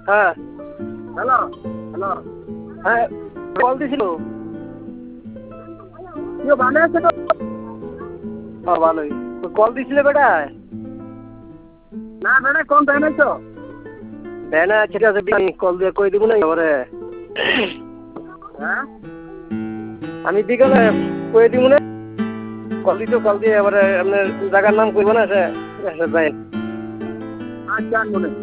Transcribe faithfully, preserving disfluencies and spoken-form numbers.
হ্যাঁ hello hello হ্যাঁ call দিছিল। কেউ ভালো আছে তো? ও ভালোই। কল দিছিলে বেটা? না বেটা কোন টাইম আইছো? বেনা ঠিক আছে কল দিয়ে কই দিব না এবারে। হ্যাঁ আমি বিকালে কই দিব না। কল দিতে কল দিয়ে এবারে আপনার জায়গার নাম কইব না সে যাই। আচ্ছা মনে